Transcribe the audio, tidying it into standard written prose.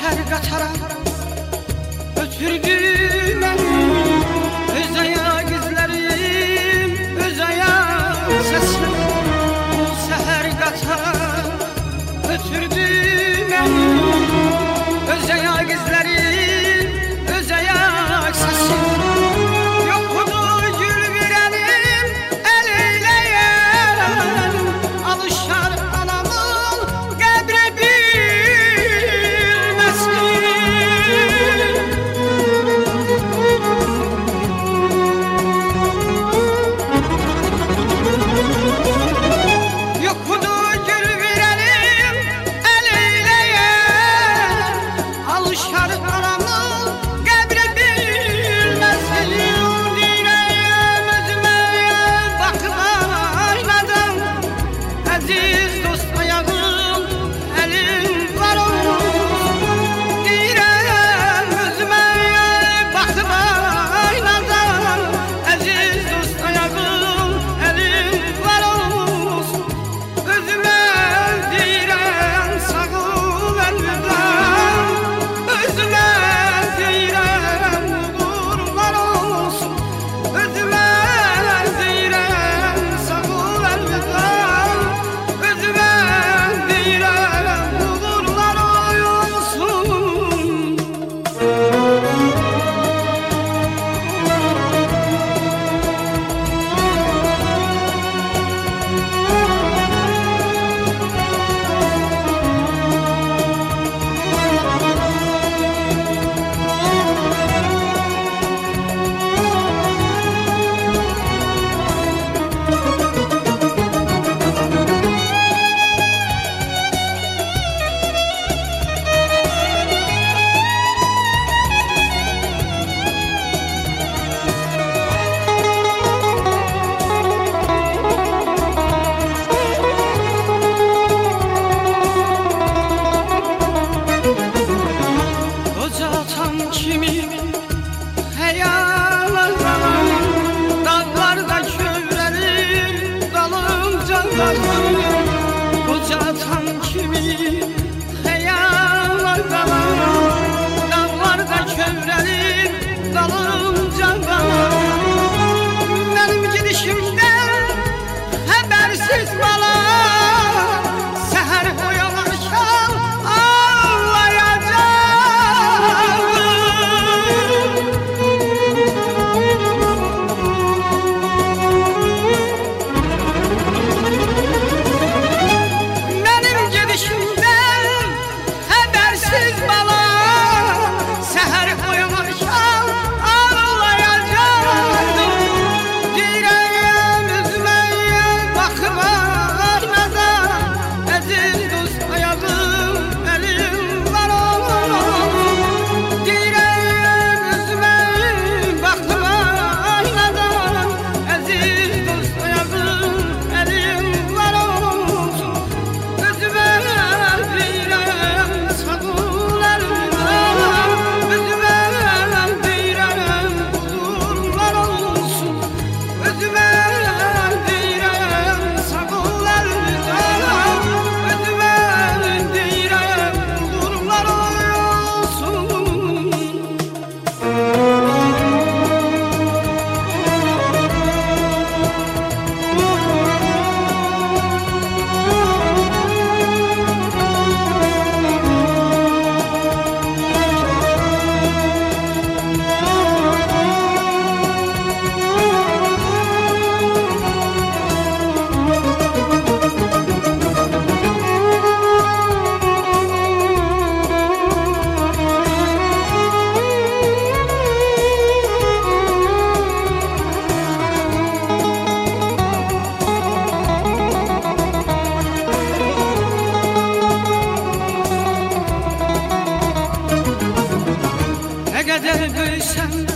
seher qataram ötürdü məni öz ayaq izlərim, öz ayaq səsim. Bu seher qataram ötürdü məni öz ayaq izlərim, öz ayaq səsim. Yoxudur gül verənim, əl eyləyən alışar anamın qəbrə bilməsin. Yoxudur gül verənim, əl eyləyən alışar anamın qəbrə bilməsin. Dirəyəm özümə baxıb aynadan, əziz dost ayağım, əlim var olsun. Dirəyəm özümə baxıb aynadan, əziz dost ayağım, əlim var olsun. Özümə deyirəm sağ ol əlvida, özümə deyirəm uğurlar olsun. Özümə deyirəm sağ ol əlvida, özümə deyirəm uğurlar olsun. Koca atan kimi xəyallarım, dağlarda kövrəlir dalınca qalırım. Koca atan kimi xəyallarım, dağlarda kövrəlir dalınca qalırım. Mənim gedişimdən xəbərsiz bala səhər oyanarkən ağlayacaq. Mənim gedişimdən xəbərsiz bala səhər oyanarkən ağlayacaqdım. Dirəyəm üzümə baxıb aynadan, əziz dost ayağım, əlim var olsun. Dirəyəm üzümə baxıb aynadan, əziz dost ayağım, əlim var olsun. Özümə deyirəm sağ ol əlvida, özümə deyirəm uğurlar olsun. Özümə deyirəm sağ ol əlvida, özümə deyirəm uğurlar olsun. Nə qədər böyüsən